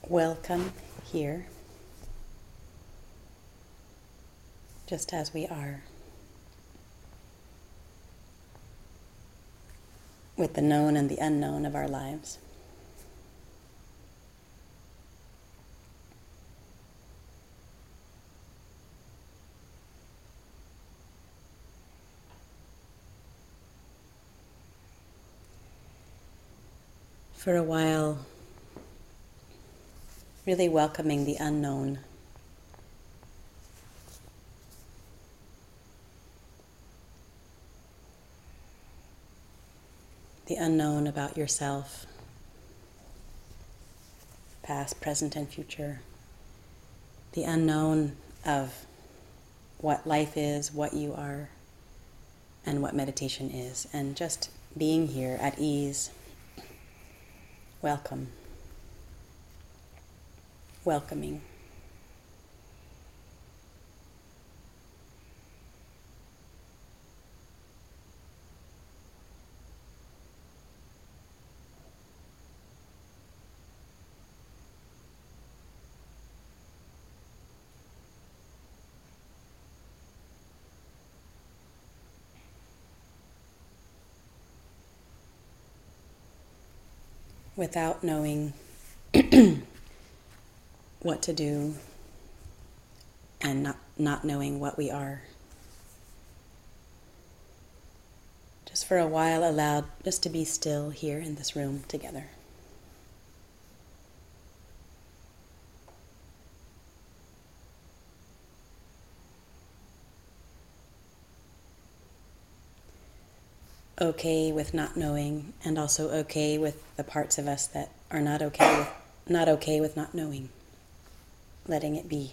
Welcome here, just as we are, with the known and the unknown of our lives. For a while, really welcoming the unknown. The unknown about yourself, past, present, and future. The unknown of what life is, what you are, and what meditation is. And just being here at ease. Welcome. Welcoming. Without knowing what to do and not knowing what we are. Just for a while allowed just to be still here in this room together. Okay with not knowing, and also okay with the parts of us that are not okay with not knowing. Letting it be.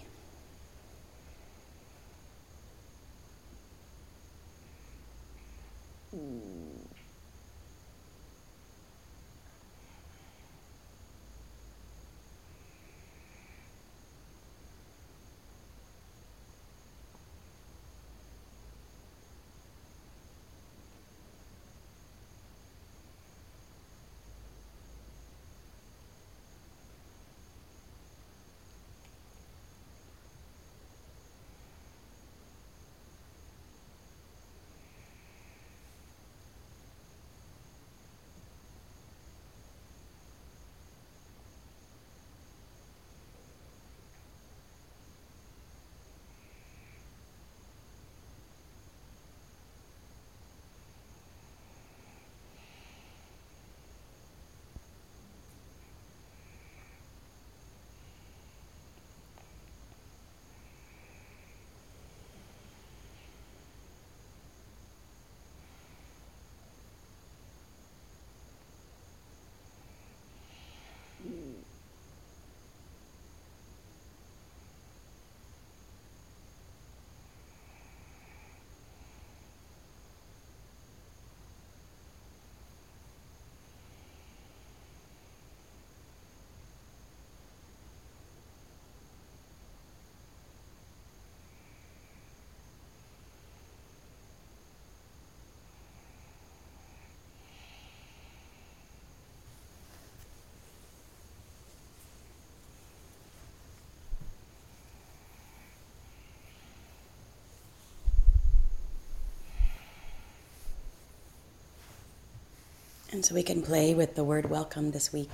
And so we can play with the word welcome this week.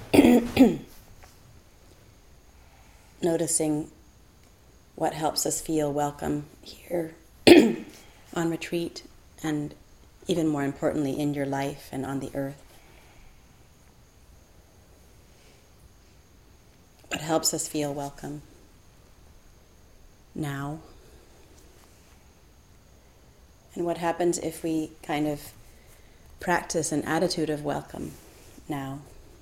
Noticing what helps us feel welcome here on retreat, and even more importantly in your life and on the earth. What helps us feel welcome now. And what happens if we kind of practice an attitude of welcome now,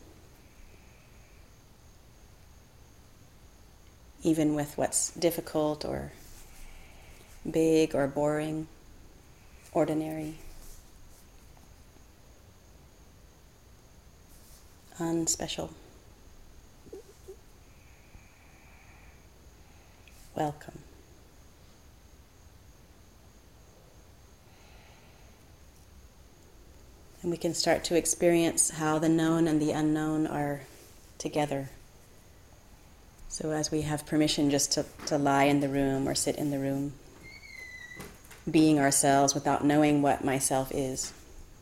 even with what's difficult or big or boring, ordinary, unspecial. Welcome. And we can start to experience how the known and the unknown are together So as we have permission just to lie in the room or sit in the room, being ourselves without knowing what myself is.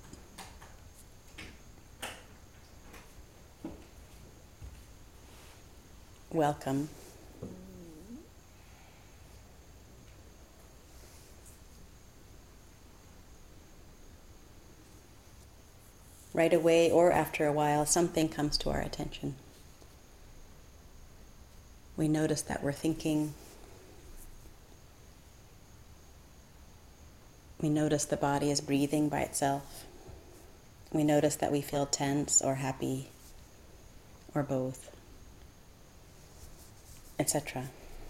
Welcome. Right away or after a while, something comes to our attention. We notice that we're thinking. We notice the body is breathing by itself. We notice that we feel tense or happy or both, etc.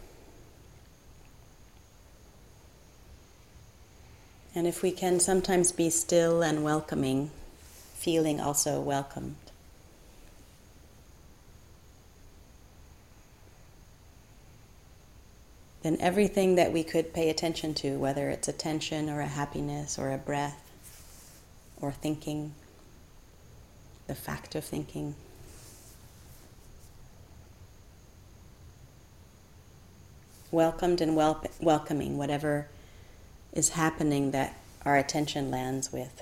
And if we can sometimes be still and welcoming, feeling also welcomed. Then everything that we could pay attention to, whether it's a tension or a happiness or a breath or thinking, the fact of thinking, welcomed and welcoming whatever is happening that our attention lands with.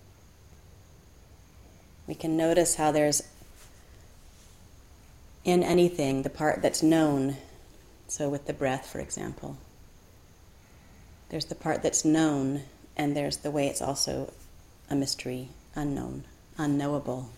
We can notice how there's, in anything, the part that's known. So with the breath, for example, there's the part that's known, and there's the way it's also a mystery, unknown, unknowable.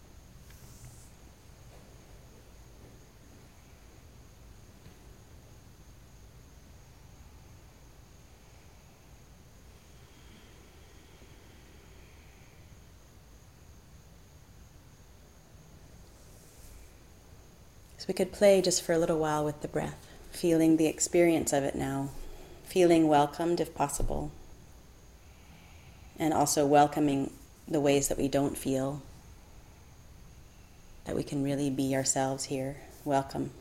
So we could play just for a little while with the breath, feeling the experience of it now, feeling welcomed if possible, and also welcoming the ways that we don't feel, that we can really be ourselves here. Welcome.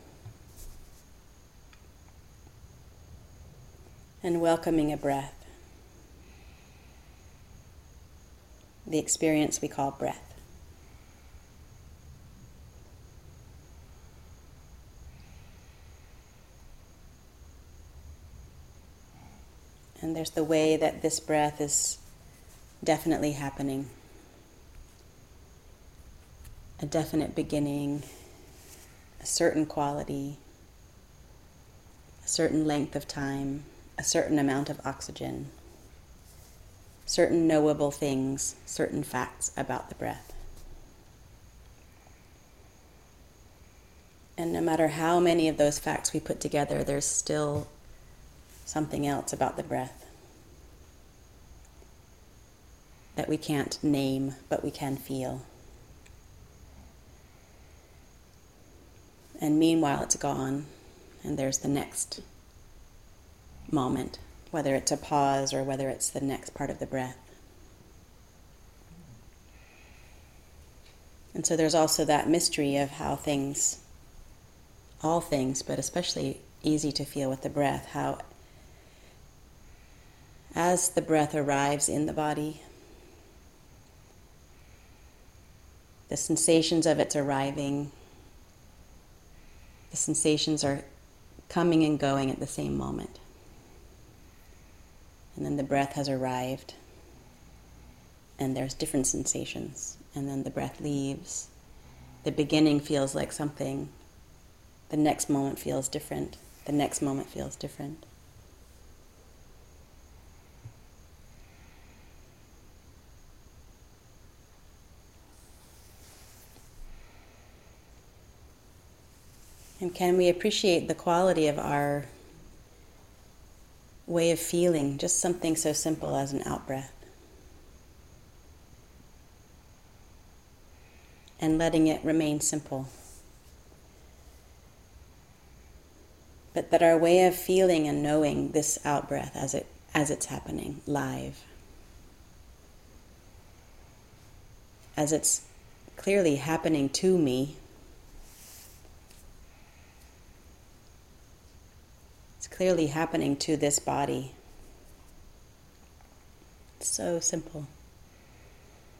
And welcoming a breath, the experience we call breath. And there's the way that this breath is definitely happening. A definite beginning, a certain quality, a certain length of time, a certain amount of oxygen, certain knowable things, certain facts about the breath. And no matter how many of those facts we put together, there's still something else about the breath that we can't name, but we can feel. And meanwhile, it's gone, and there's the next moment, whether it's a pause or whether it's the next part of the breath. And so there's also that mystery of how things, all things, but especially easy to feel with the breath, how as the breath arrives in the body, the sensations of its arriving, the sensations are coming and going at the same moment. And then the breath has arrived, and there's different sensations. And then the breath leaves. The beginning feels like something. The next moment feels different. The next moment feels different. And can we appreciate the quality of our way of feeling, just something so simple as an out-breath? And letting it remain simple. But that our way of feeling and knowing this out-breath as it's happening, live, as it's clearly happening to me, it's clearly happening to this body. It's so simple.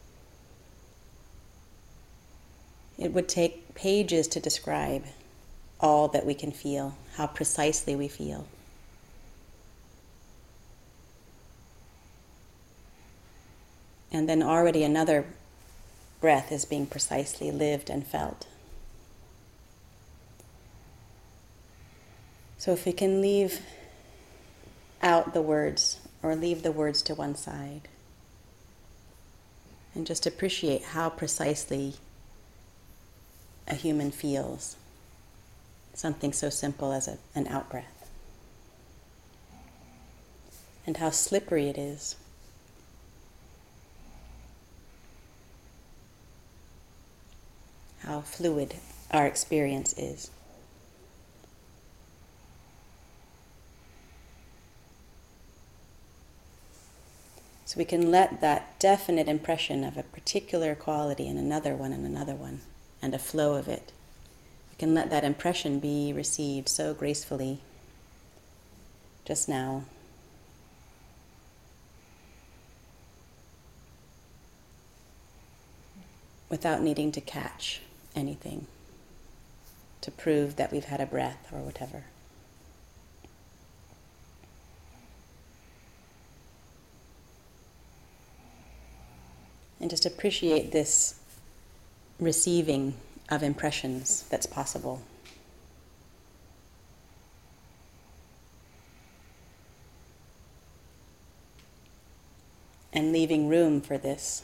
It would take pages to describe all that we can feel, how precisely we feel. And then already another breath is being precisely lived and felt. So if we can leave out the words, or leave the words to one side, and just appreciate how precisely a human feels something so simple as an out-breath, and how slippery it is. How fluid our experience is. So we can let that definite impression of a particular quality in another one, and a flow of it. We can let that impression be received so gracefully just now. Without needing to catch anything to prove that we've had a breath or whatever. And just appreciate this receiving of impressions that's possible. And leaving room for this.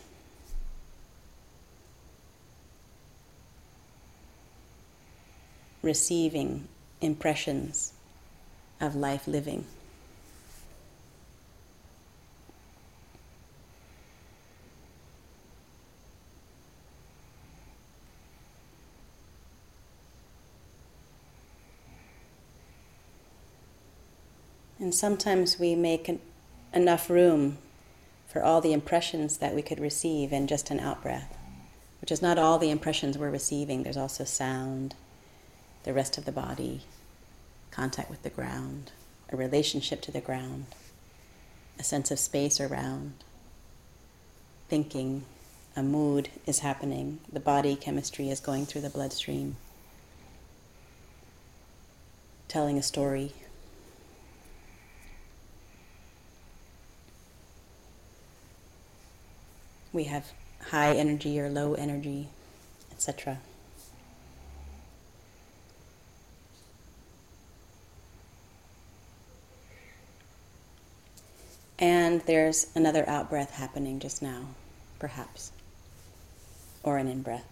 Receiving impressions of life living. And sometimes we make enough room for all the impressions that we could receive in just an out-breath, which is not all the impressions we're receiving. There's also sound, the rest of the body, contact with the ground, a relationship to the ground, a sense of space around, thinking, a mood is happening, the body chemistry is going through the bloodstream, telling a story. We have high energy or low energy, etc. And there's another out-breath happening just now, perhaps, or an in-breath.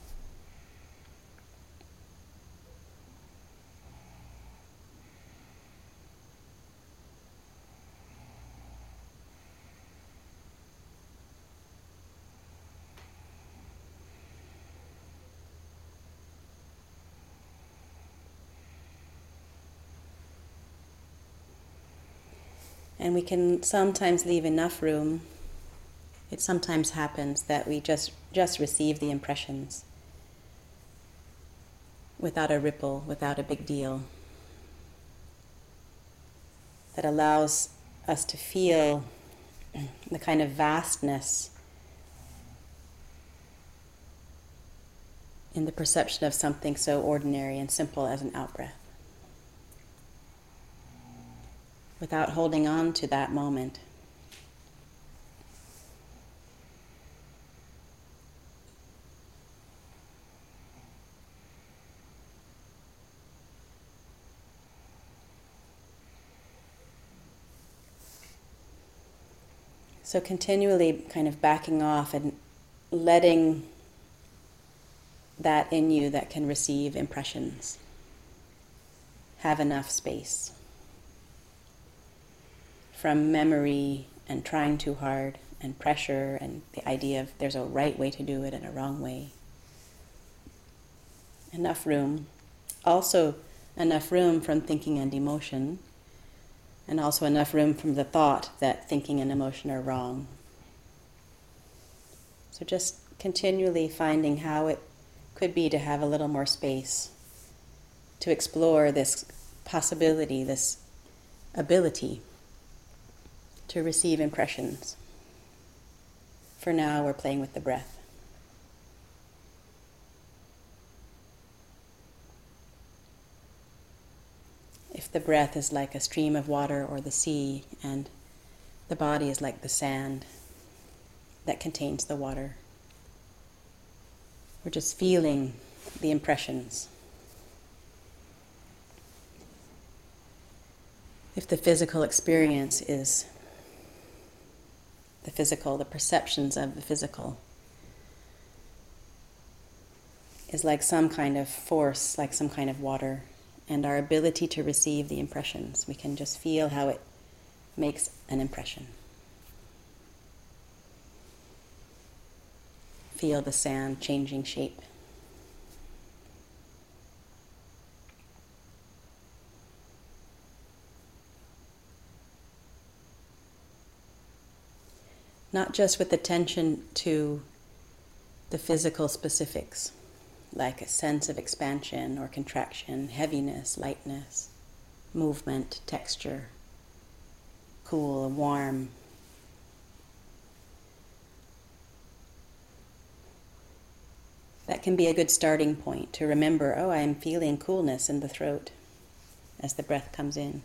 And we can sometimes leave enough room. It sometimes happens that we just receive the impressions without a ripple, without a big deal. That allows us to feel the kind of vastness in the perception of something so ordinary and simple as an out-breath. Without holding on to that moment. So continually kind of backing off and letting that in you that can receive impressions have enough space. From memory and trying too hard and pressure and the idea of there's a right way to do it and a wrong way. Enough room. Also enough room from thinking and emotion, and also enough room from the thought that thinking and emotion are wrong. So just continually finding how it could be to have a little more space to explore this possibility, this ability to receive impressions. For now, we're playing with the breath. the breath is like a stream of water or the sea, and the body is like the sand that contains the water. We're just feeling the impressions. If the physical experience is the physical, the perceptions of the physical is like some kind of force, like some kind of water, and our ability to receive the impressions, we can just feel how it makes an impression. Feel the sand changing shape. Not just with attention to the physical specifics, like a sense of expansion or contraction, heaviness, lightness, movement, texture, cool, warm. That can be a good starting point to remember, oh, I am feeling coolness in the throat as the breath comes in.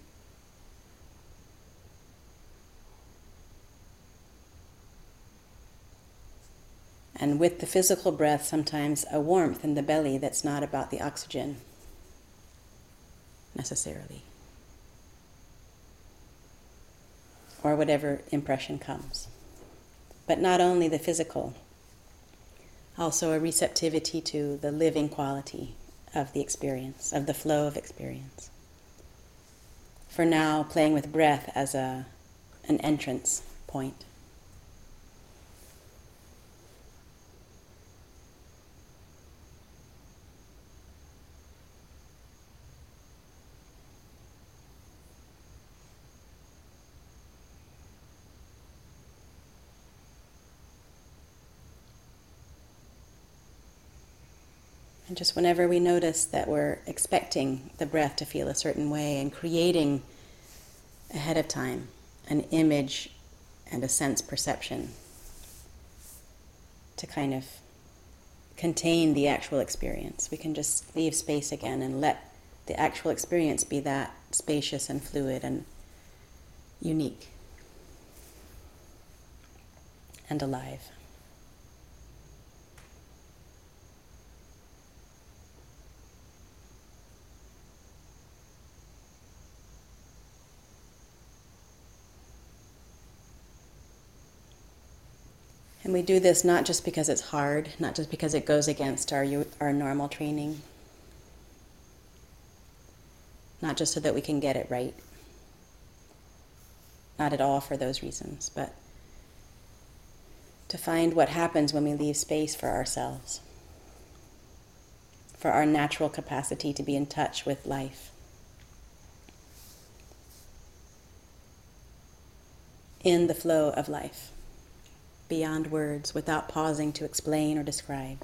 And with the physical breath, sometimes a warmth in the belly that's not about the oxygen, necessarily. Or whatever impression comes. But not only the physical, also a receptivity to the living quality of the experience, of the flow of experience. For now, playing with breath as an entrance point. And just whenever we notice that we're expecting the breath to feel a certain way and creating ahead of time an image and a sense perception to kind of contain the actual experience, we can just leave space again and let the actual experience be that spacious and fluid and unique and alive. And we do this not just because it's hard, not just because it goes against our normal training, not just so that we can get it right, not at all for those reasons, but to find what happens when we leave space for ourselves, for our natural capacity to be in touch with life, in the flow of life, beyond words, without pausing to explain or describe.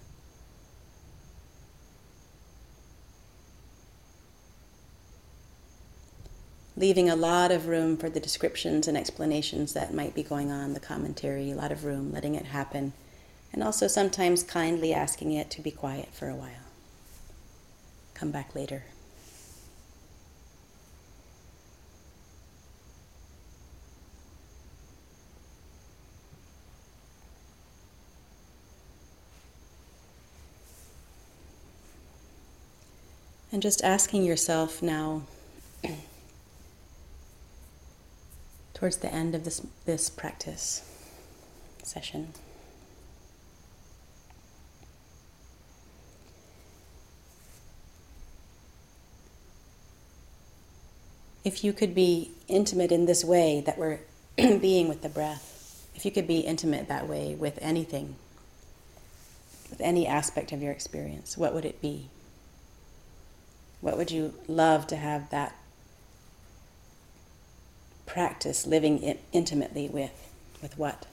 Leaving a lot of room for the descriptions and explanations that might be going on, the commentary, a lot of room, letting it happen, and also sometimes kindly asking it to be quiet for a while. Come back later. And just asking yourself now, towards the end of this practice session, if you could be intimate in this way that we're being with the breath, if you could be intimate that way with anything, with any aspect of your experience, what would it be? What would you love to have that practice living intimately with? With what?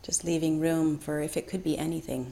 Just leaving room for if it could be anything.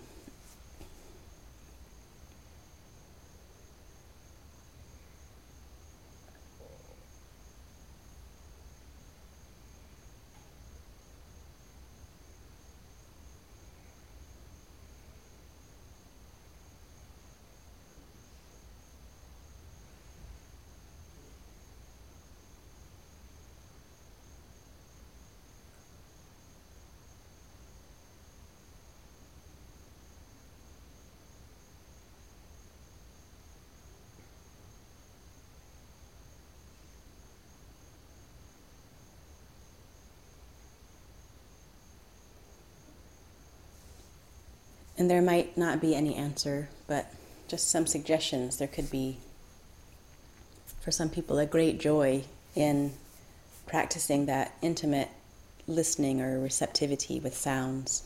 And there might not be any answer, but just some suggestions. There could be, for some people, a great joy in practicing that intimate listening or receptivity with sounds,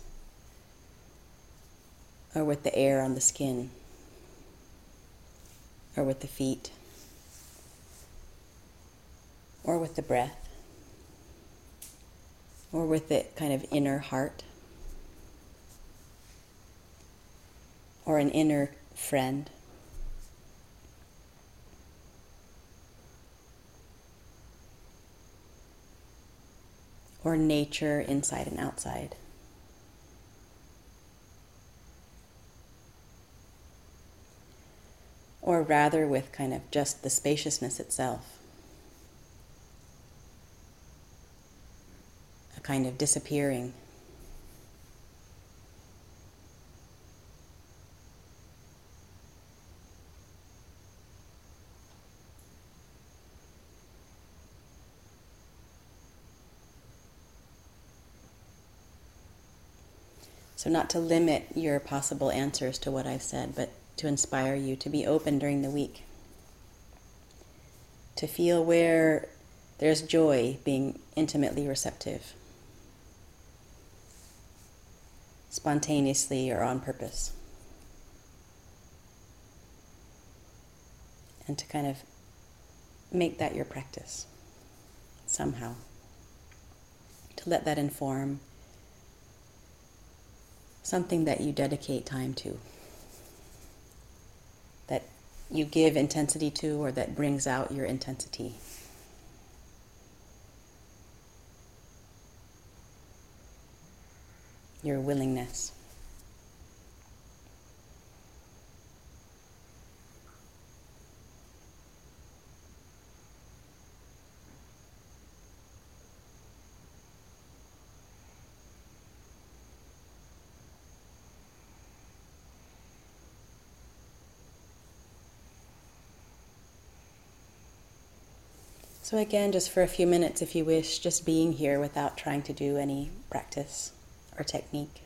or with the air on the skin, or with the feet, or with the breath, or with the kind of inner heart, or an inner friend. Or nature inside and outside. Or rather with kind of just the spaciousness itself. A kind of disappearing. So not to limit your possible answers to what I've said, but to inspire you to be open during the week. To feel where there's joy, being intimately receptive. Spontaneously or on purpose. And to kind of make that your practice somehow. To let that inform something that you dedicate time to, that you give intensity to, or that brings out your intensity. Your willingness. So again, just for a few minutes, if you wish, just being here without trying to do any practice or technique.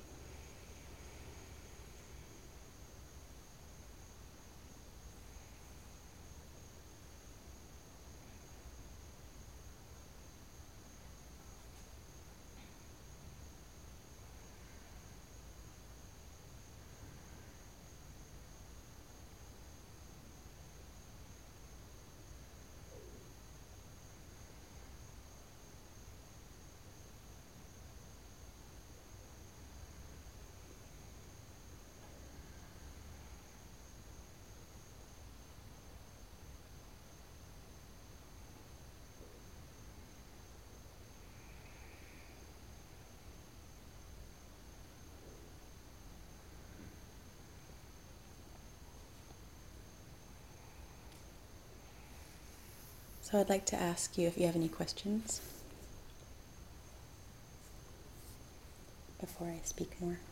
So I'd like to ask you if you have any questions before I speak more.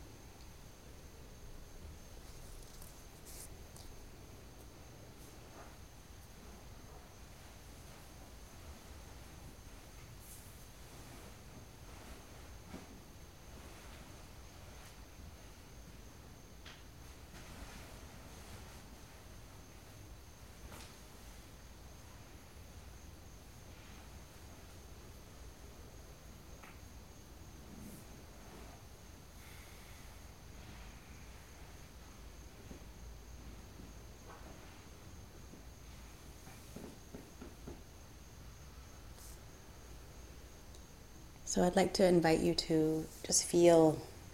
So I'd like to invite you to just feel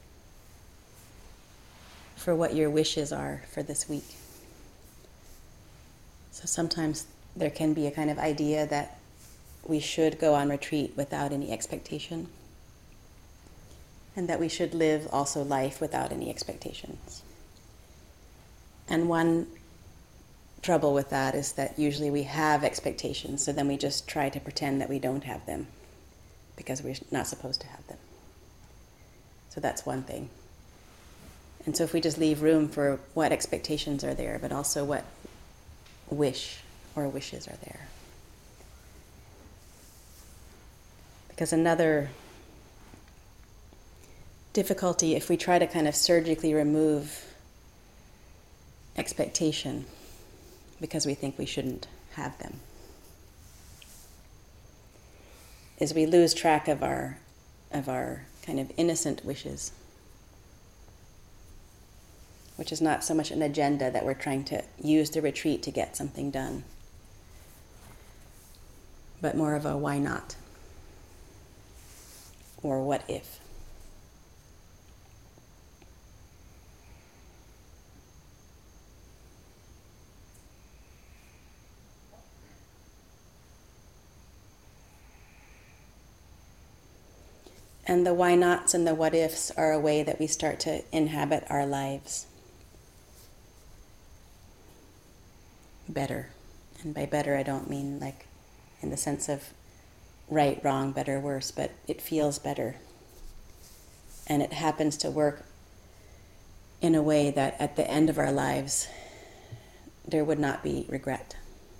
for what your wishes are for this week. So sometimes there can be a kind of idea that we should go on retreat without any expectation, and that we should live also life without any expectations. And one trouble with that is that usually we have expectations, so then we just try to pretend that we don't have them because we're not supposed to have them. So that's one thing. And so if we just leave room for what expectations are there, but also what wish or wishes are there. Because another difficulty, if we try to kind of surgically remove expectation because we think we shouldn't have them, is we lose track of our kind of innocent wishes, which is not so much an agenda that we're trying to use the retreat to get something done, but more of a why not, or what if. And the why nots and the what ifs are a way that we start to inhabit our lives better. And by better, I don't mean like in the sense of right, wrong, better, worse, but it feels better. And it happens to work in a way that at the end of our lives, there would not be regret.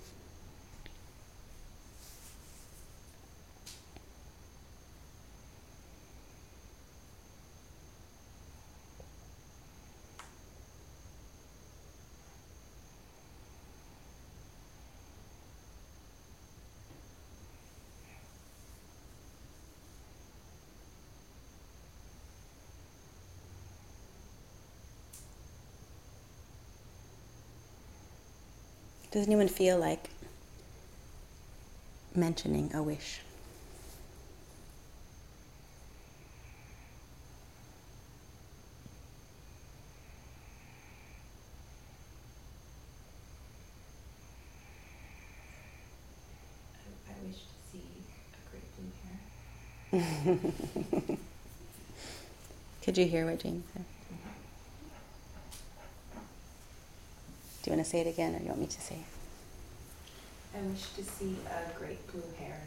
Does anyone feel like mentioning a wish? I wish to see a great blue hair. Could you hear what Jane said? Do you want to say it again, or do you want me to say it? I wish to see a great blue hair.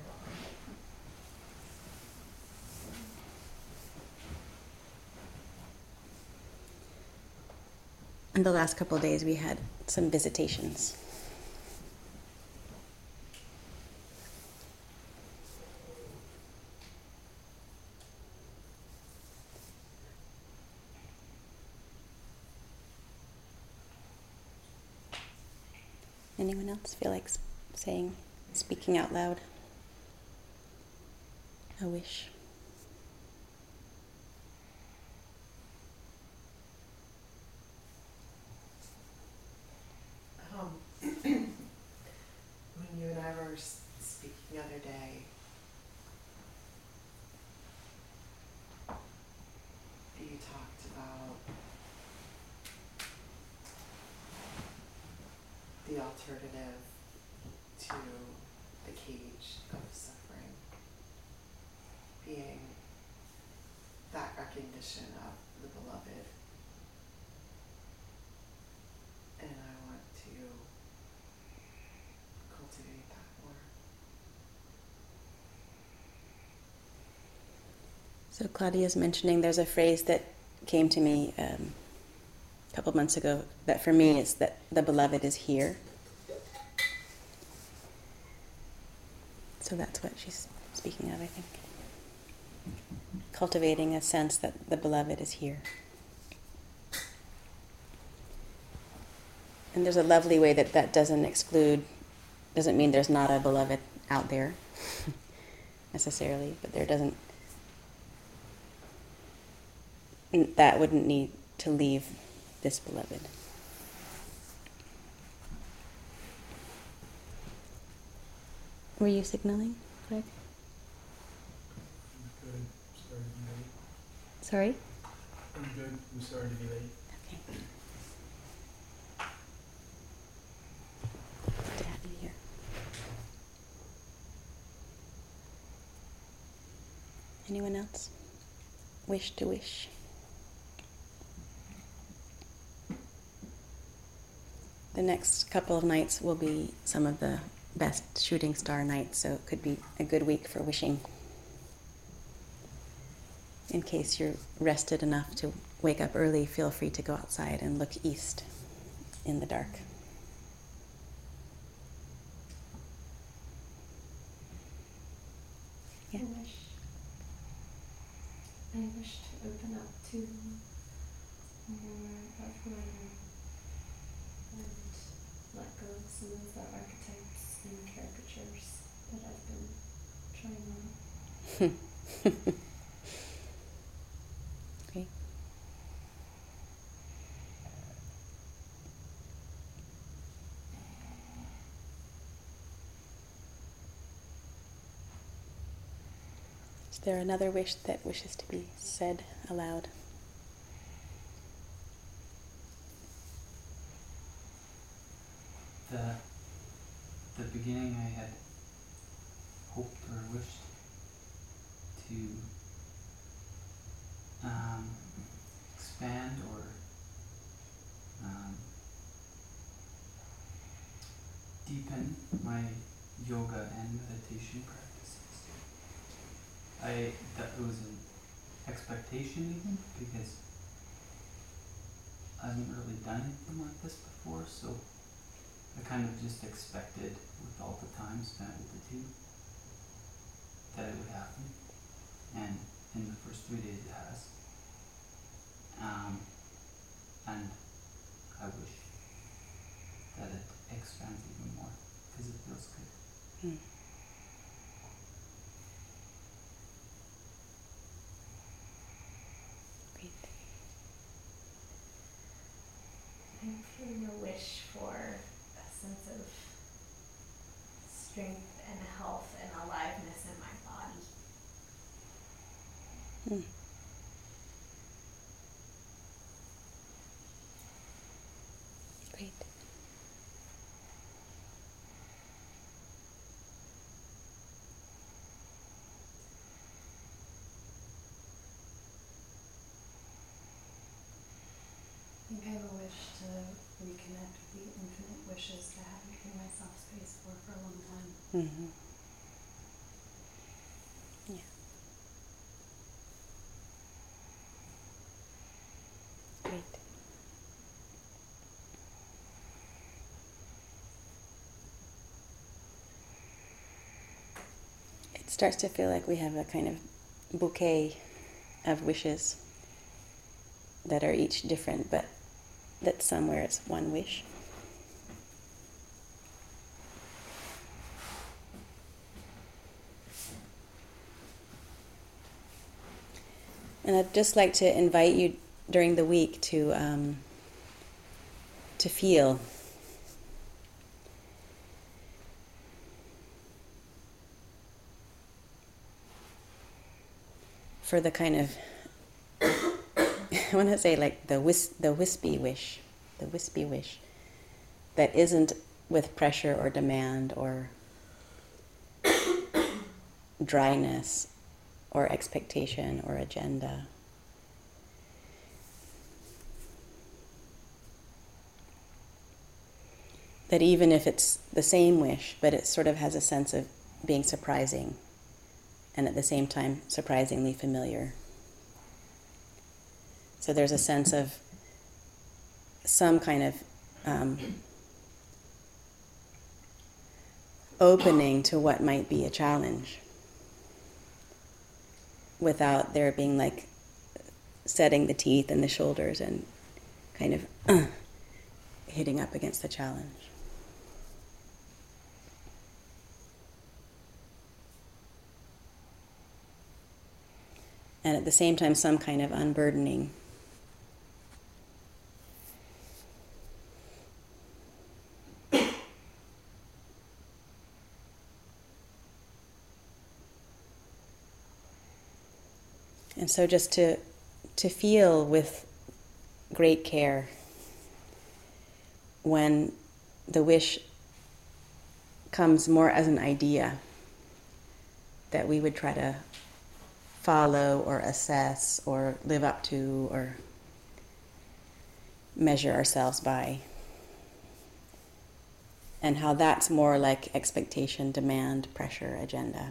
In the last couple of days, we had some visitations. Anyone else feel like speaking out loud? A wish. When you and I were speaking the other day, you talked about the alternative to the cage of suffering being that recognition of the beloved. And I want to cultivate that more. So Claudia's mentioning there's a phrase that came to me a couple months ago that for me is that the beloved is here. So that's what she's speaking of, I think. Cultivating a sense that the beloved is here. And there's a lovely way that doesn't mean there's not a beloved out there necessarily, but that wouldn't need to leave this beloved. Were you signaling, Greg? I'm good. Sorry to be late. Sorry? I'm good. I'm sorry to be late. Good to have you here. Anyone else wish to wish? The next couple of nights will be some of the best shooting star nights, so it could be a good week for wishing. In case you're rested enough to wake up early, feel free to go outside and look east in the dark. Yeah. I wish to open up to more of my own and let go of some of the archetypes and caricatures that I've been trying on. Great. Is there another wish that wishes to be said aloud? The beginning I had hoped or wished to expand or deepen my yoga and meditation practices. That was an expectation even, because I haven't really done anything like this before, so I kind of just expected, with all the time spent with the two, that it would happen. And in the first 3 days it has. And I wish that it expands even more, because it feels good. Great. I'm feeling a wish for a sense of strength and health and aliveness in my body. Great. I think I have a wish to reconnect with the infinite wishes that I haven't given myself space for a long time. Mm-hmm. Yeah. Great. It starts to feel like we have a kind of bouquet of wishes that are each different, but that somewhere it's one wish. And I'd just like to invite you during the week to feel. For the kind of, I want to say like the wispy wish that isn't with pressure or demand or dryness or expectation or agenda. That even if it's the same wish, but it sort of has a sense of being surprising and at the same time surprisingly familiar. So there's a sense of some kind of opening to what might be a challenge without there being like setting the teeth and the shoulders and kind of hitting up against the challenge. And at the same time, some kind of unburdening. And so just to feel with great care when the wish comes more as an idea that we would try to follow or assess or live up to or measure ourselves by. And how that's more like expectation, demand, pressure, agenda.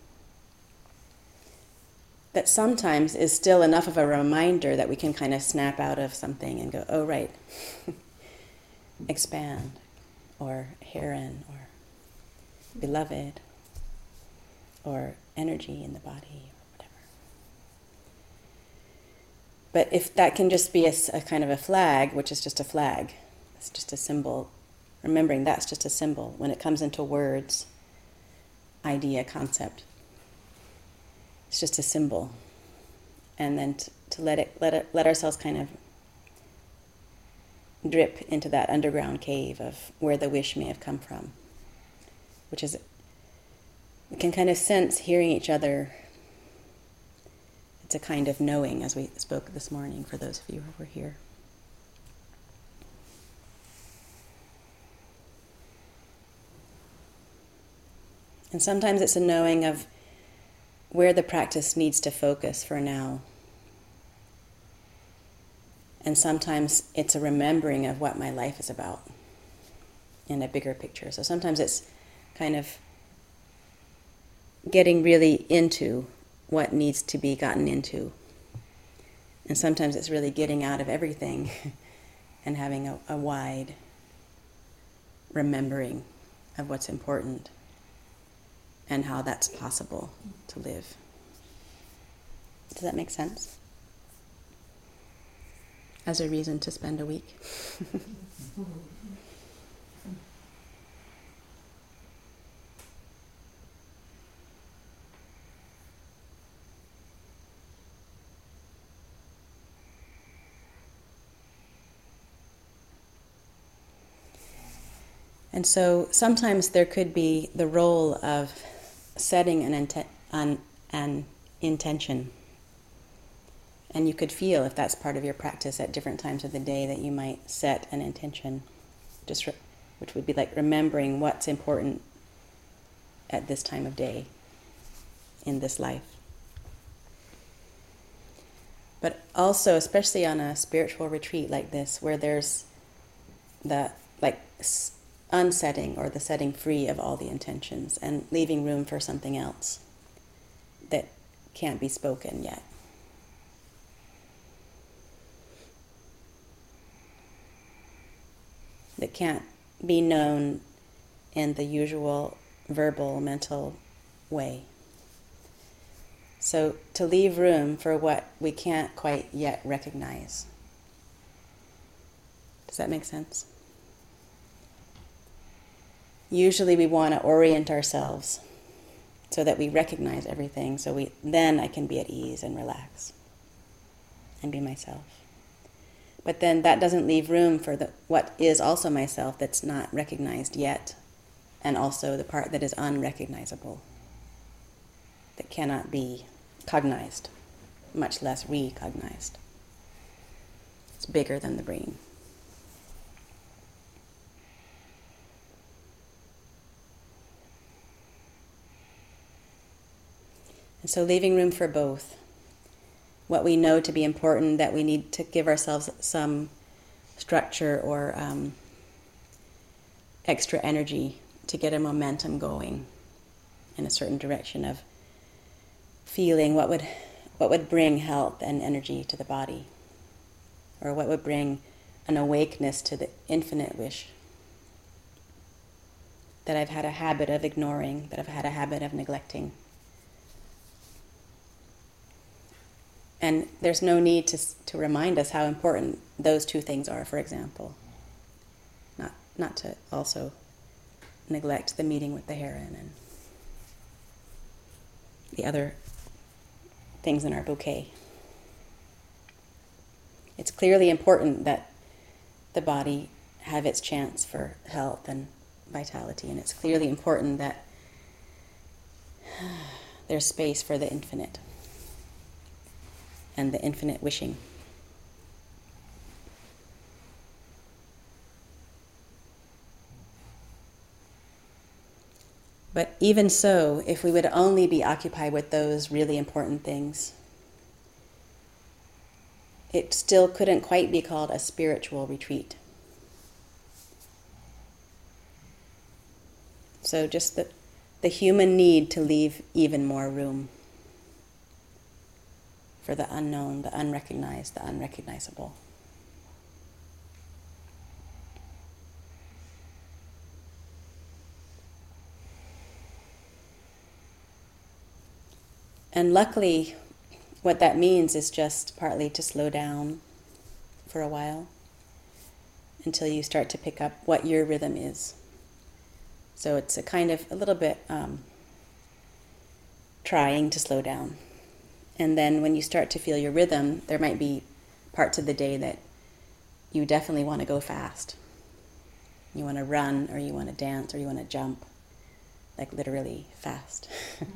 That sometimes is still enough of a reminder that we can kind of snap out of something and go, oh, right, expand, or heron, or beloved, or energy in the body, or whatever. But if that can just be a kind of a flag, which is just a flag, it's just a symbol, remembering that's just a symbol. When it comes into words, idea, concept, it's just a symbol. And then to let ourselves kind of drip into that underground cave of where the wish may have come from, which is, we can kind of sense hearing each other. It's a kind of knowing, as we spoke this morning, for those of you who were here. And sometimes it's a knowing of where the practice needs to focus for now. And sometimes it's a remembering of what my life is about in a bigger picture. So sometimes it's kind of getting really into what needs to be gotten into. And sometimes it's really getting out of everything and having a wide remembering of what's important and how that's possible to live. Does that make sense? As a reason to spend a week. And so sometimes there could be the role of setting an intention. And you could feel, if that's part of your practice at different times of the day, that you might set an intention, which would be like remembering what's important at this time of day in this life. But also, especially on a spiritual retreat like this, where there's the unsetting or the setting free of all the intentions and leaving room for something else that can't be spoken yet. That can't be known in the usual verbal, mental way. So to leave room for what we can't quite yet recognize. Does that make sense? Usually we want to orient ourselves so that we recognize everything, so then I can be at ease and relax and be myself. But then that doesn't leave room for what is also myself that's not recognized yet, and also the part that is unrecognizable, that cannot be cognized, much less recognized. It's bigger than the brain. And so leaving room for both. What we know to be important, that we need to give ourselves some structure or extra energy to get a momentum going in a certain direction of feeling what would bring health and energy to the body, or what would bring an awakeness to the infinite wish that I've had a habit of ignoring, that I've had a habit of neglecting. And there's no need to remind us how important those two things are, for example. Not to also neglect the meeting with the heron and the other things in our bouquet. It's clearly important that the body have its chance for health and vitality, and it's clearly important that there's space for the infinite and the infinite wishing. But even so, if we would only be occupied with those really important things, it still couldn't quite be called a spiritual retreat. So just the human need to leave even more room for the unknown, the unrecognized, the unrecognizable. And luckily, what that means is just partly to slow down for a while until you start to pick up what your rhythm is. So it's a little bit trying to slow down. And then when you start to feel your rhythm, there might be parts of the day that you definitely want to go fast. You want to run, or you want to dance, or you want to jump, like literally fast.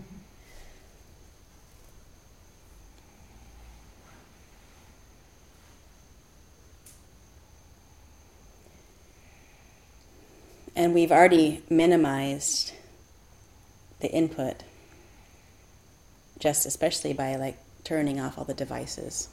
And we've already minimized the input, just especially by turning off all the devices.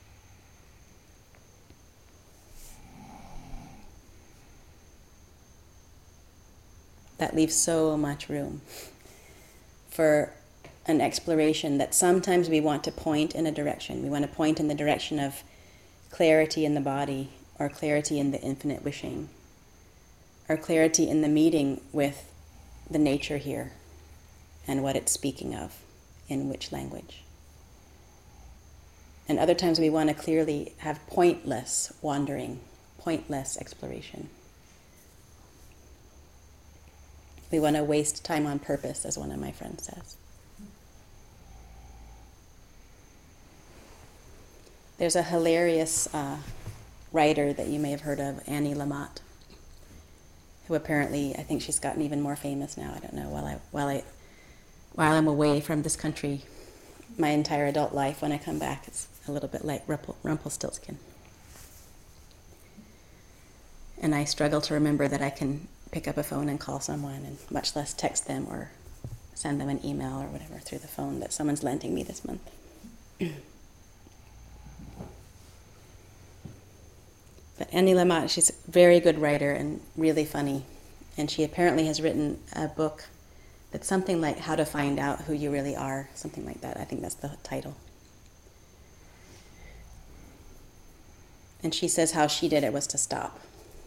That leaves so much room for an exploration that sometimes we want to point in a direction. We want to point in the direction of clarity in the body, or clarity in the infinite wishing, or clarity in the meeting with the nature here and what it's speaking of, in which language. And other times we want to clearly have pointless wandering, pointless exploration. We want to waste time on purpose, as one of my friends says. There's a hilarious writer that you may have heard of, Annie Lamott, who apparently, I think she's gotten even more famous now. I don't know. While I'm away from this country, my entire adult life, when I come back, it's a little bit like Rumpelstiltskin. And I struggle to remember that I can pick up a phone and call someone, and much less text them or send them an email or whatever through the phone that someone's lending me this month. But Annie Lamott, she's a very good writer and really funny. And she apparently has written a book that's something like How to Find Out Who You Really Are, something like that. I think that's the title. And she says how she did it was to stop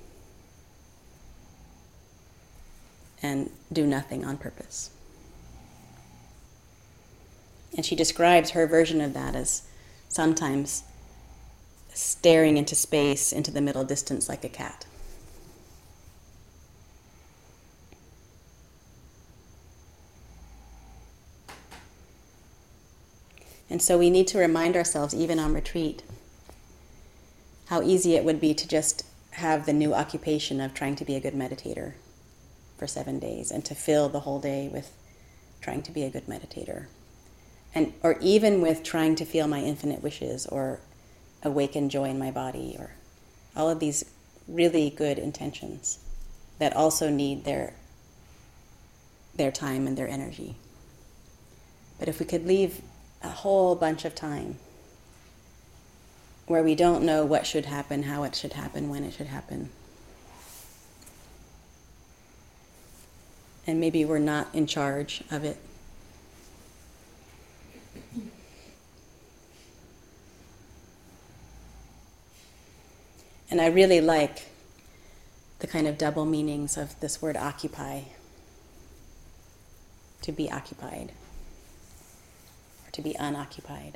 and do nothing on purpose. And she describes her version of that as sometimes staring into space, into the middle distance like a cat. And so we need to remind ourselves, even on retreat, how easy it would be to just have the new occupation of trying to be a good meditator for 7 days, and to fill the whole day with trying to be a good meditator. Or even with trying to feel my infinite wishes, or awaken joy in my body, or all of these really good intentions that also need their time and their energy. But if we could leave a whole bunch of time where we don't know what should happen, how it should happen, when it should happen, and maybe we're not in charge of it, and I really like the kind of double meanings of this word occupy. To be occupied, or to be unoccupied.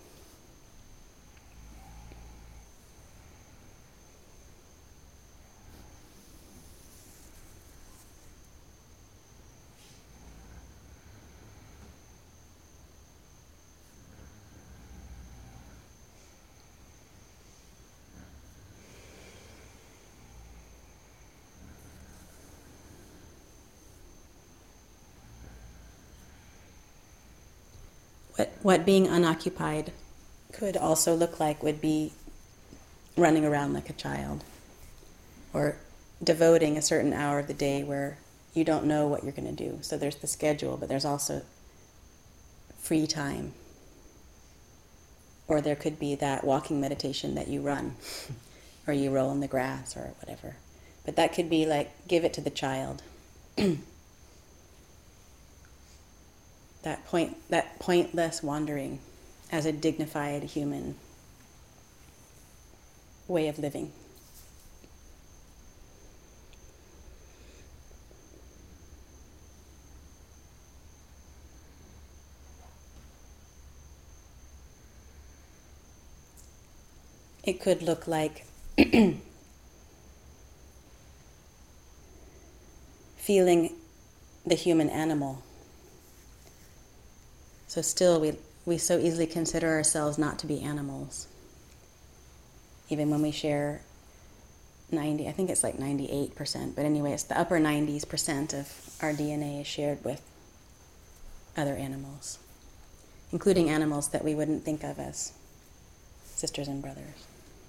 What being unoccupied could also look like would be running around like a child, or devoting a certain hour of the day where you don't know what you're going to do. So there's the schedule, but there's also free time. Or there could be that walking meditation that you run, or you roll in the grass, or whatever. But that could be like, give it to the child. that pointless wandering as a dignified human way of living. It could look like feeling the human animal. So still we so easily consider ourselves not to be animals. Even when we share 90, I think it's like 98%, but anyway, it's the upper 90% of our DNA is shared with other animals, including animals that we wouldn't think of as sisters and brothers.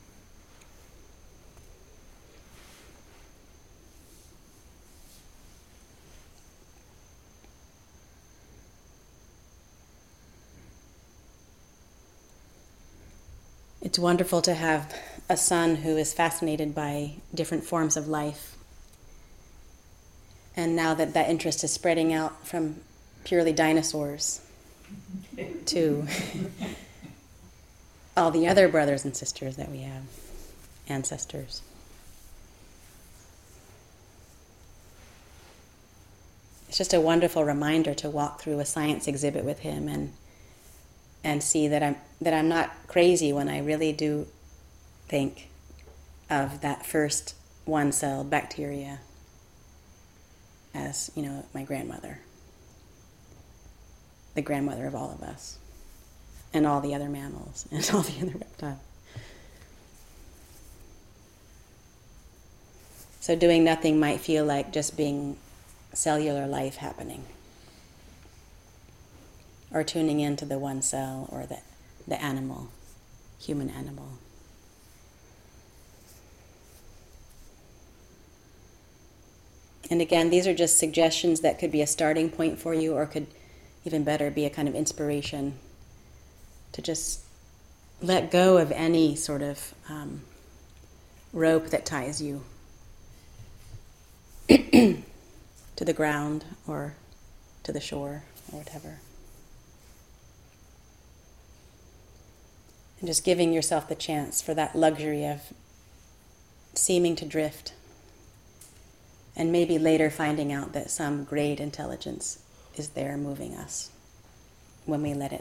It's wonderful to have a son who is fascinated by different forms of life. And now that interest is spreading out from purely dinosaurs to all the other brothers and sisters that we have, ancestors. It's just a wonderful reminder to walk through a science exhibit with him and see that I'm not crazy when I really do think of that first one-celled bacteria as, my grandmother, the grandmother of all of us, and all the other mammals, and all the other reptiles. So doing nothing might feel like just being cellular life happening, or tuning into the one cell, or the animal, human animal. And again, these are just suggestions that could be a starting point for you, or could even better be a kind of inspiration to just let go of any sort of rope that ties you to the ground or to the shore or whatever. And just giving yourself the chance for that luxury of seeming to drift, and maybe later finding out that some great intelligence is there moving us when we let it.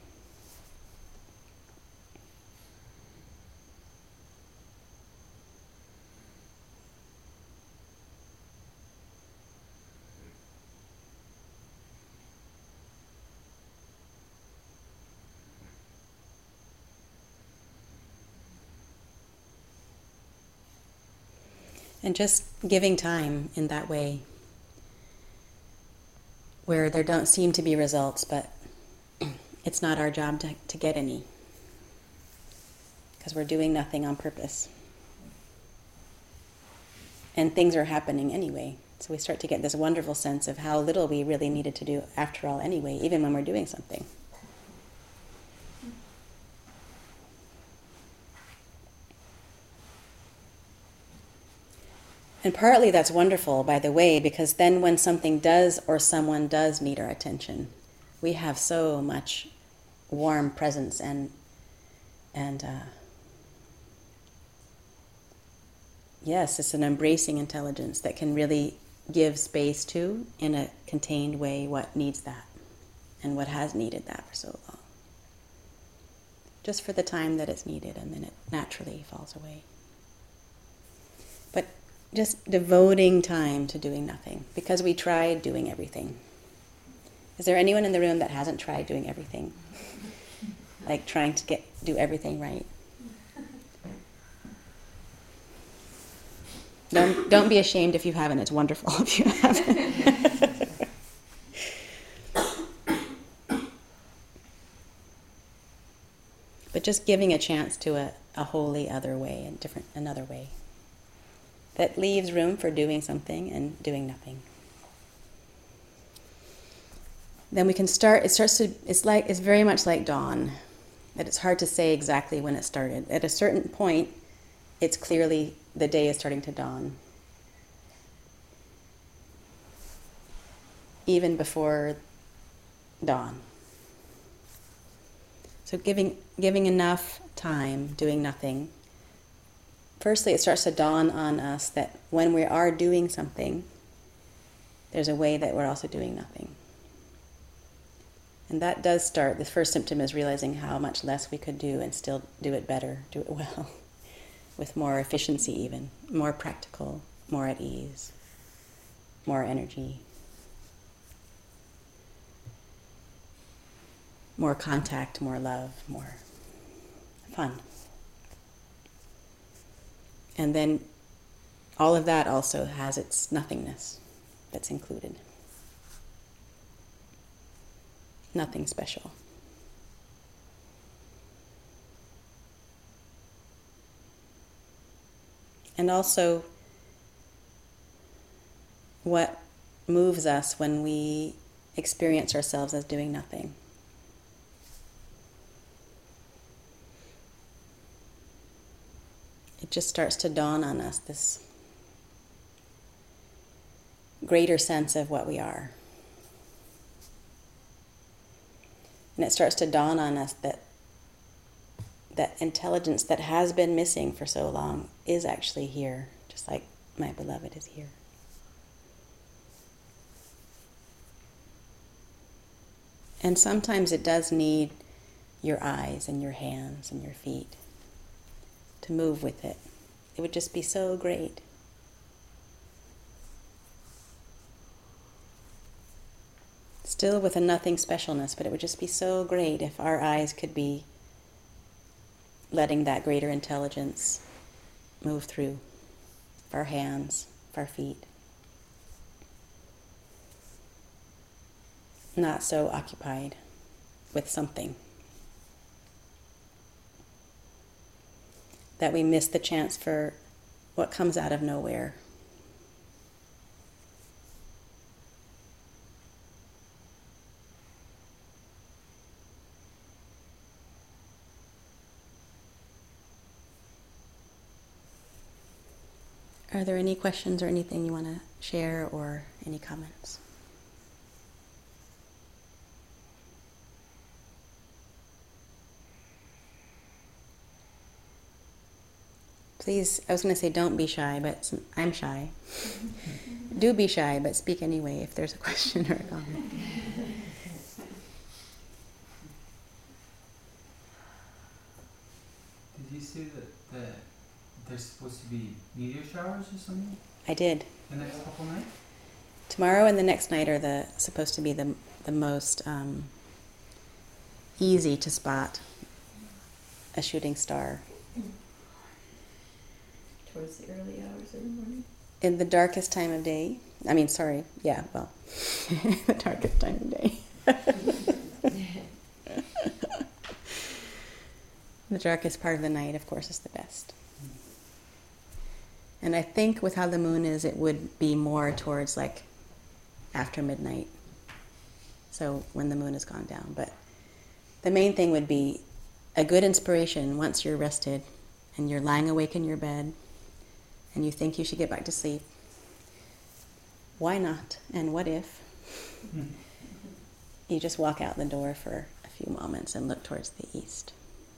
And just giving time in that way, where there don't seem to be results, but it's not our job to get any, because we're doing nothing on purpose. And things are happening anyway. So we start to get this wonderful sense of how little we really needed to do after all anyway, even when we're doing something. And partly that's wonderful, by the way, because then when something does or someone does need our attention, we have so much warm presence and yes, it's an embracing intelligence that can really give space to, in a contained way, what needs that and what has needed that for so long. Just for the time that it's needed, and then it naturally falls away. But just devoting time to doing nothing, because we tried doing everything. Is there anyone in the room that hasn't tried doing everything? Like trying to do everything right? Don't be ashamed if you haven't. It's wonderful if you haven't. But just giving a chance to a wholly other way, another way, that leaves room for doing something and doing nothing. then we can start, it's very much like dawn, that it's hard to say exactly when it started. At a certain point, it's clearly the day is starting to dawn. Even before dawn. So giving enough time, doing nothing. Firstly, it starts to dawn on us that when we are doing something, there's a way that we're also doing nothing. And that does start, the first symptom is realizing how much less we could do and still do it better, do it well, with more efficiency even, more practical, more at ease, more energy, more contact, more love, more fun. And then all of that also has its nothingness that's included. Nothing special. And also, what moves us when we experience ourselves as doing nothing. It just starts to dawn on us, this greater sense of what we are. And it starts to dawn on us that intelligence that has been missing for so long is actually here, just like my beloved is here. And sometimes it does need your eyes and your hands and your feet to move with it. It would just be so great. Still with a nothing specialness, but it would just be so great if our eyes could be letting that greater intelligence move through our hands, our feet. Not so occupied with something that we miss the chance for what comes out of nowhere. Are there any questions or anything you want to share or any comments? Please, I was going to say don't be shy, but I'm shy. Do be shy, but speak anyway if there's a question or a comment. Did you say that there's supposed to be meteor showers or something I did. the next couple nights? Tomorrow and the next night are supposed to be the most easy to spot a shooting star. Towards the early hours of the morning. In the darkest time of day. The darkest time of day. The darkest part of the night, of course, is the best. And I think with how the moon is, it would be more towards like after midnight. So when the moon has gone down. But the main thing would be a good inspiration once you're rested and you're lying awake in your bed and you think you should get back to sleep. Why not? And what if? You just walk out the door for a few moments and look towards the east.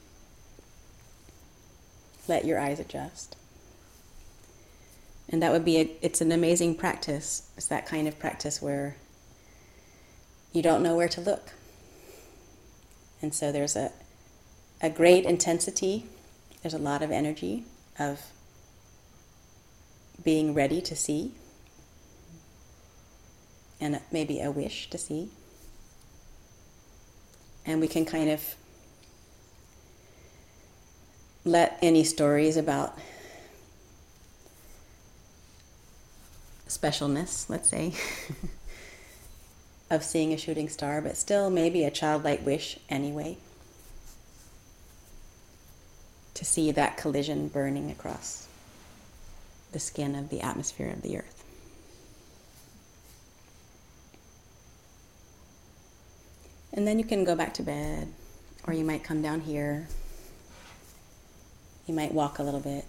Let your eyes adjust. And that would be, it's an amazing practice. It's that kind of practice where you don't know where to look. And so there's a great intensity. There's a lot of energy of being ready to see. And maybe a wish to see. And we can kind of let any stories about specialness, let's say, of seeing a shooting star, but still maybe a childlike wish anyway, to see that collision burning across the skin of the atmosphere of the earth. And then you can go back to bed, or you might come down here. You might walk a little bit.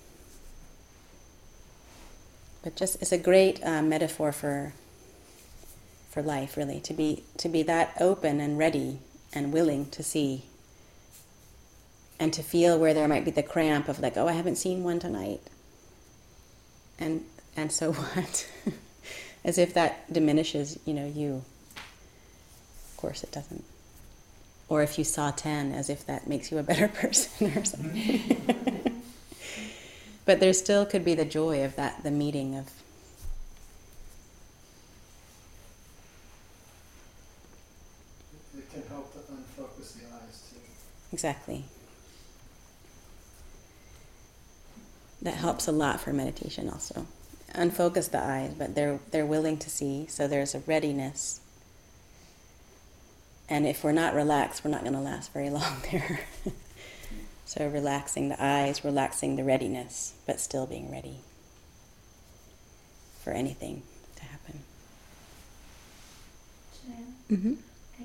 But just, it's a great metaphor for life, really, to be that open and ready and willing to see, and to feel where there might be the cramp of like, oh, I haven't seen one tonight, and so what? As if that diminishes, you. Of course, it doesn't. Or if you saw 10, as if that makes you a better person or something. But there still could be the joy of that, the meeting of. It can help to unfocus the eyes too. Exactly. That helps a lot for meditation also. Unfocus the eyes, but they're willing to see, so there's a readiness. And if we're not relaxed, we're not going to last very long there. So relaxing the eyes, relaxing the readiness, but still being ready for anything to happen. Janelle, Mm-hmm.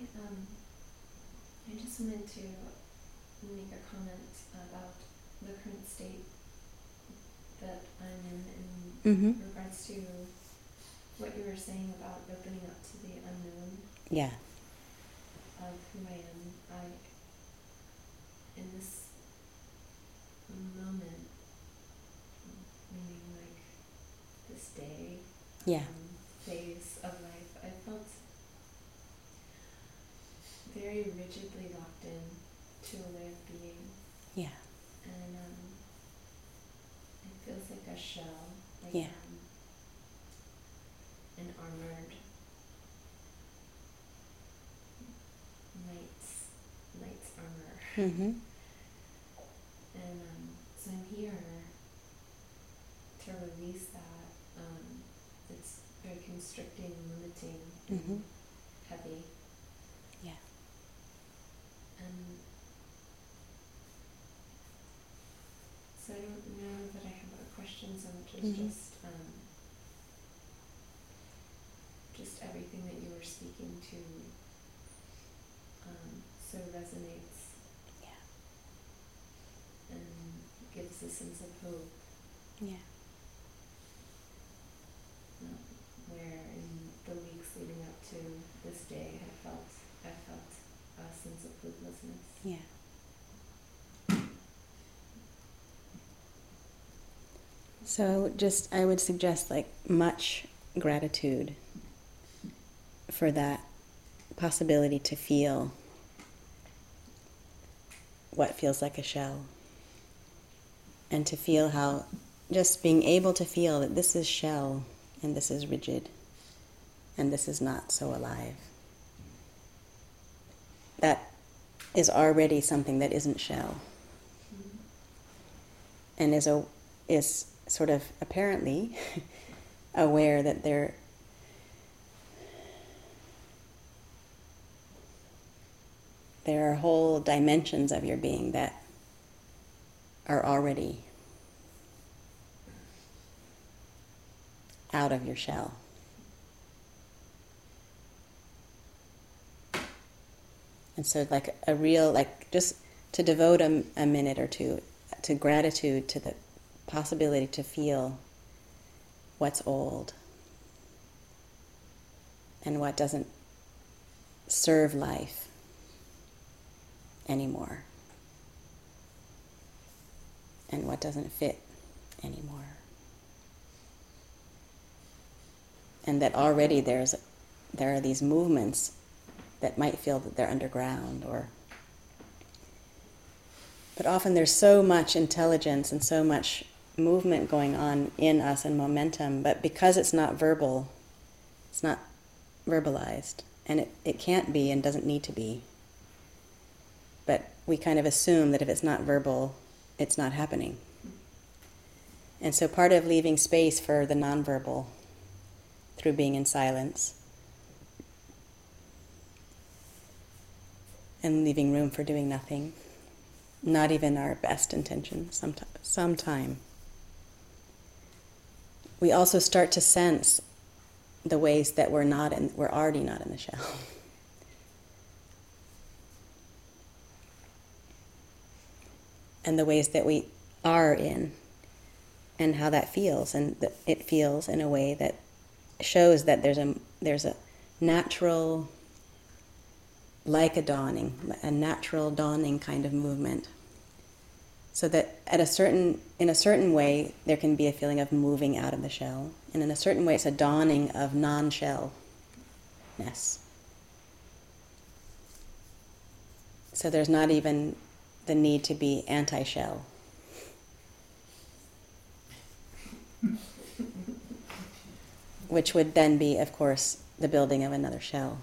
I just wanted to make a comment about the current state that I'm in Mm-hmm. regards to what you were saying about opening up to the unknown Yeah. of who I am. In this moment, meaning like this day, Yeah. phase of life, I felt very rigidly locked in to a way of being, Yeah. and it feels like a shell, like Yeah. an armored knight's armor. Mm-hmm. And so I'm here to release that. It's very constricting, limiting, Mm-hmm. and heavy. Yeah. And so I don't know that I have a question so much as Mhm. just everything that you were speaking to so resonates Yeah. and gives a sense of hope. Yeah. Where in the weeks leading up to this day, I felt a sense of hopelessness. Yeah. So I would suggest like much gratitude for that possibility to feel what feels like a shell, and to feel how just being able to feel that this is shell and this is rigid and this is not so alive. That is already something that isn't shell, and is sort of apparently aware that there are whole dimensions of your being that are already out of your shell. And so like a real, like just to devote a minute or two to gratitude, to the possibility to feel what's old and what doesn't serve life anymore, and what doesn't fit anymore. And that already there are these movements that might feel that they're underground, but often there's so much intelligence and so much movement going on in us and momentum, but because it's not verbal, it's not verbalized, and it can't be and doesn't need to be. But we kind of assume that if it's not verbal, it's not happening. And so part of leaving space for the nonverbal through being in silence and leaving room for doing nothing, not even our best intentions, sometime. We also start to sense the ways that we're already not in the shell. and the ways that we are in, and how that feels. And it feels in a way that shows that there's a natural, like a natural dawning kind of movement. So that in a certain way, there can be a feeling of moving out of the shell. And in a certain way, it's a dawning of non-shellness. So there's not even the need to be anti-shell. Which would then be, of course, the building of another shell.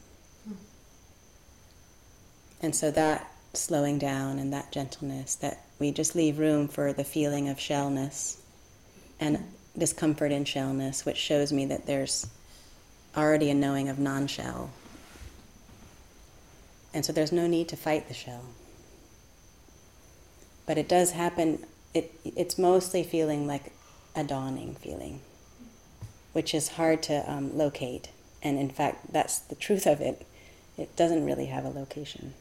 And so that slowing down and that gentleness, that we just leave room for the feeling of shellness and discomfort in shellness, which shows me that there's already a knowing of non-shell. And so there's no need to fight the shell. But it does happen, it's mostly feeling like a dawning feeling, which is hard to locate. And in fact, that's the truth of it. It doesn't really have a location.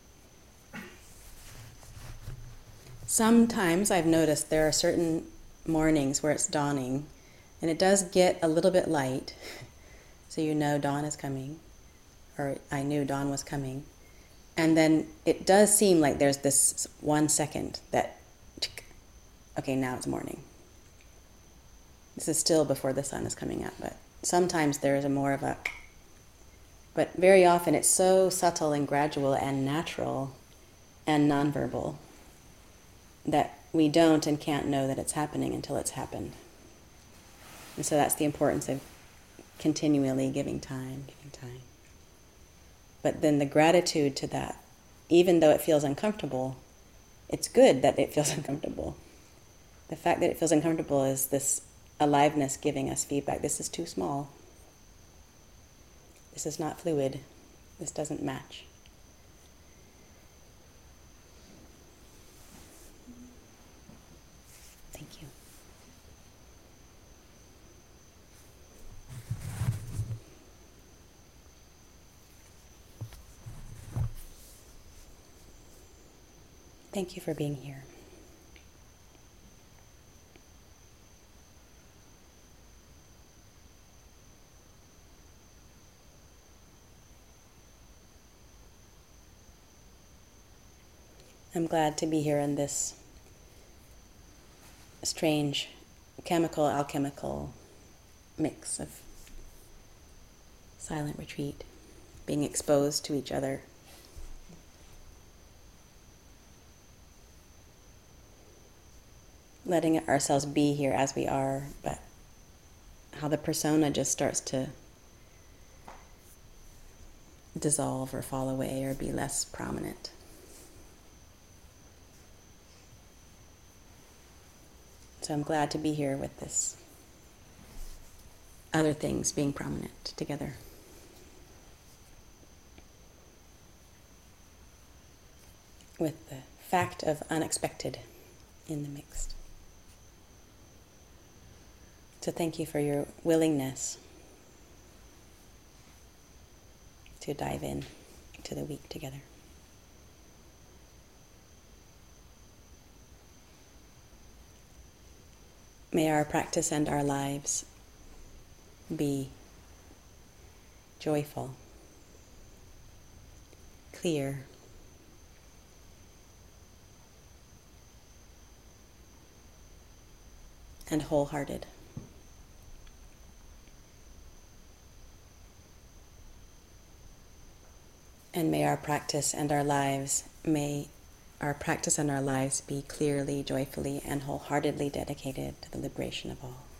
Sometimes I've noticed there are certain mornings where it's dawning, and it does get a little bit light, so you know dawn is coming, or I knew dawn was coming. And then it does seem like there's this 1 second that, okay, now it's morning. This is still before the sun is coming up, but sometimes there is but very often it's so subtle and gradual and natural and nonverbal that we don't and can't know that it's happening until it's happened. And so that's the importance of continually giving time. But then the gratitude to that, even though it feels uncomfortable, it's good that it feels uncomfortable. The fact that it feels uncomfortable is this aliveness giving us feedback. This is too small. This is not fluid. This doesn't match. Thank you. Thank you for being here. I'm glad to be here in this strange chemical, alchemical mix of silent retreat, being exposed to each other. Letting ourselves be here as we are, but how the persona just starts to dissolve or fall away or be less prominent. So I'm glad to be here with this other things being prominent together. With the fact of unexpected in the mixed. So thank you for your willingness to dive in to the week together. May our practice and our lives be joyful, clear, and wholehearted. And may our practice and our lives be clearly, joyfully, and wholeheartedly dedicated to the liberation of all.